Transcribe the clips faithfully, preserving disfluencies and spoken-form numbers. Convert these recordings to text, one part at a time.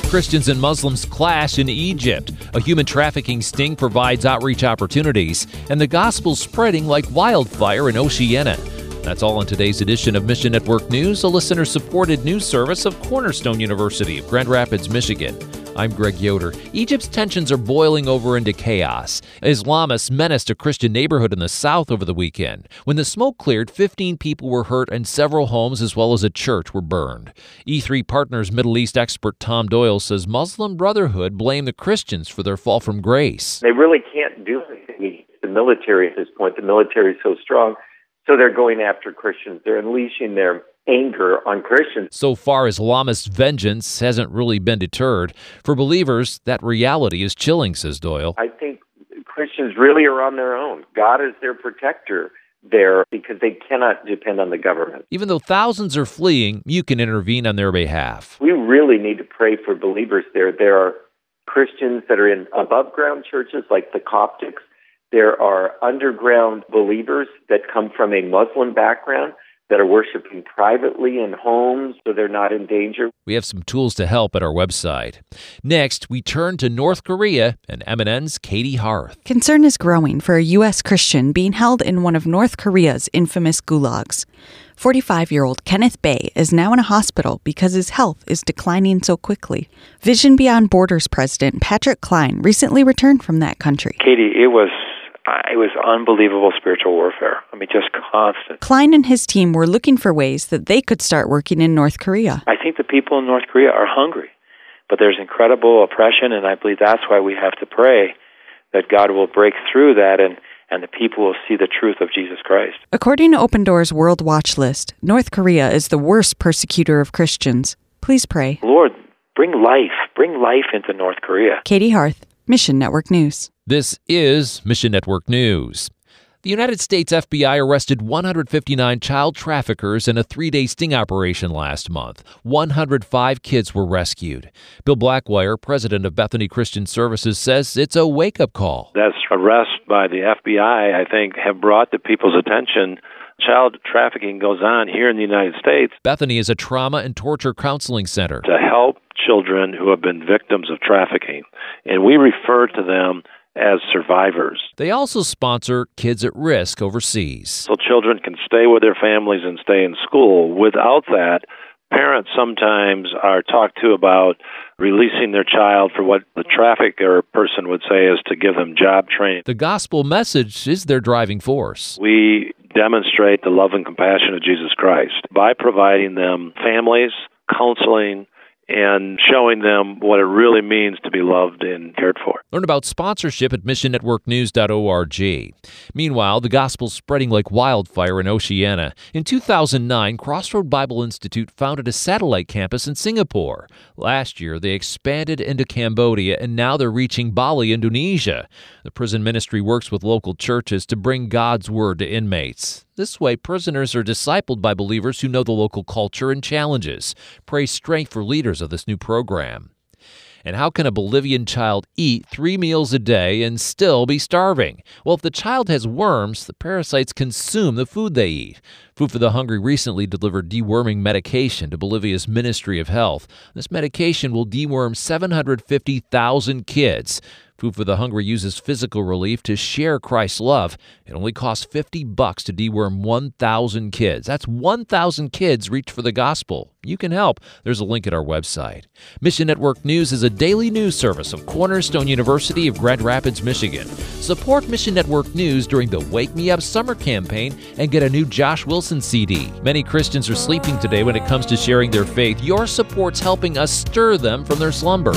Christians and Muslims clash in Egypt. A human trafficking sting provides outreach opportunities, and the gospel's spreading like wildfire in Oceania. That's all in today's edition of Mission Network News, a listener-supported news service of Cornerstone University of Grand Rapids, Michigan. I'm Greg Yoder. Egypt's tensions are boiling over into chaos. Islamists menaced a Christian neighborhood in the south over the weekend. When the smoke cleared, fifteen people were hurt and several homes as well as a church were burned. E three Partners Middle East expert Tom Doyle says Muslim Brotherhood blamed the Christians for their fall from grace. They really can't do anything. The military at this point, the military is so strong, so they're going after Christians. They're unleashing their anger on Christians. So far, Islamist vengeance hasn't really been deterred. For believers, that reality is chilling, says Doyle. I think Christians really are on their own. God is their protector there because they cannot depend on the government. Even though thousands are fleeing, you can intervene on their behalf. We really need to pray for believers there. There are Christians that are in above-ground churches like the Coptics. There are underground believers that come from a Muslim background that are worshiping privately in homes so they're not in danger. We have some tools to help at our website. Next, we turn to North Korea and M N N's Katie Harth. Concern is growing for a U S Christian being held in one of North Korea's infamous gulags. forty-five-year-old Kenneth Bae is now in a hospital because his health is declining so quickly. Vision Beyond Borders President Patrick Klein recently returned from that country. Katie, it was It was unbelievable spiritual warfare. I mean, just constant. Klein and his team were looking for ways that they could start working in North Korea. I think the people in North Korea are hungry, but there's incredible oppression, and I believe that's why we have to pray that God will break through that and, and the people will see the truth of Jesus Christ. According to Open Doors World Watch List, North Korea is the worst persecutor of Christians. Please pray. Lord, bring life. Bring life into North Korea. Katie Harth, Mission Network News. This is Mission Network News. The United States F B I arrested one hundred fifty-nine child traffickers in a three-day sting operation last month. one hundred five kids were rescued. Bill Blackwire, president of Bethany Christian Services, says it's a wake-up call. That arrest by the F B I, I think, have brought to people's attention child trafficking goes on here in the United States. Bethany is a trauma and torture counseling center to help children who have been victims of trafficking, and we refer to them as survivors. They also sponsor Kids at Risk overseas. So children can stay with their families and stay in school. Without that, parents sometimes are talked to about releasing their child for what the trafficker person would say is to give them job training. The gospel message is their driving force. We demonstrate the love and compassion of Jesus Christ by providing them families, counseling, and showing them what it really means to be loved and cared for. Learn about sponsorship at mission network news dot org. Meanwhile, the gospel's spreading like wildfire in Oceania. In two thousand nine, Crossroad Bible Institute founded a satellite campus in Singapore. Last year, they expanded into Cambodia, and now they're reaching Bali, Indonesia. The prison ministry works with local churches to bring God's word to inmates. This way, prisoners are discipled by believers who know the local culture and challenges. Pray strength for leaders of this new program. And how can a Bolivian child eat three meals a day and still be starving? Well, if the child has worms, the parasites consume the food they eat. Food for the Hungry recently delivered deworming medication to Bolivia's Ministry of Health. This medication will deworm seven hundred fifty thousand kids. Food for the Hungry uses physical relief to share Christ's love. It only costs fifty bucks to deworm one thousand kids. That's one thousand kids reached for the gospel. You can help. There's a link at our website. Mission Network News is a daily news service of Cornerstone University of Grand Rapids, Michigan. Support Mission Network News during the Wake Me Up summer campaign and get a new Josh Wilson C D. Many Christians are sleeping today when it comes to sharing their faith. Your support's helping us stir them from their slumber.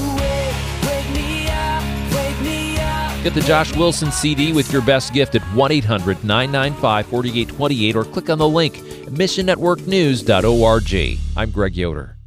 Get the Josh Wilson C D with your best gift at one eight hundred nine nine five four eight two eight or click on the link at mission network news dot org. I'm Greg Yoder.